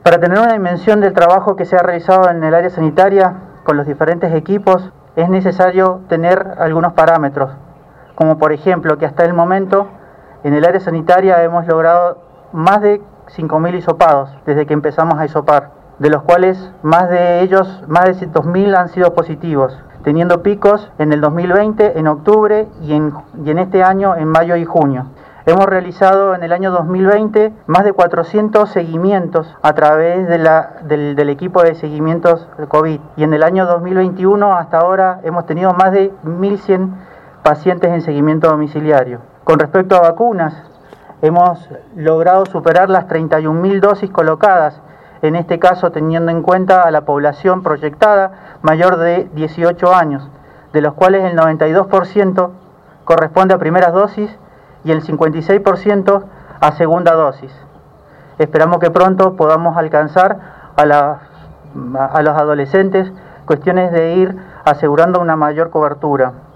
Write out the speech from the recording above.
Para tener una dimensión del trabajo que se ha realizado en el área sanitaria con los diferentes equipos, es necesario tener algunos parámetros, como por ejemplo que hasta el momento en el área sanitaria hemos logrado más de 5.000 hisopados desde que empezamos a hisopar, de los cuales más de 2.000 han sido positivos, teniendo picos en el 2020, en octubre y en este año en mayo y junio. Hemos realizado en el año 2020 más de 400 seguimientos a través del equipo de seguimientos de COVID, y en el año 2021 hasta ahora hemos tenido más de 1.100 pacientes en seguimiento domiciliario. Con respecto a vacunas, hemos logrado superar las 31.000 dosis colocadas, en este caso teniendo en cuenta a la población proyectada mayor de 18 años, de los cuales el 92% corresponde a primeras dosis y el 56% a segunda dosis. Esperamos que pronto podamos alcanzar a los adolescentes cuestiones de ir asegurando una mayor cobertura.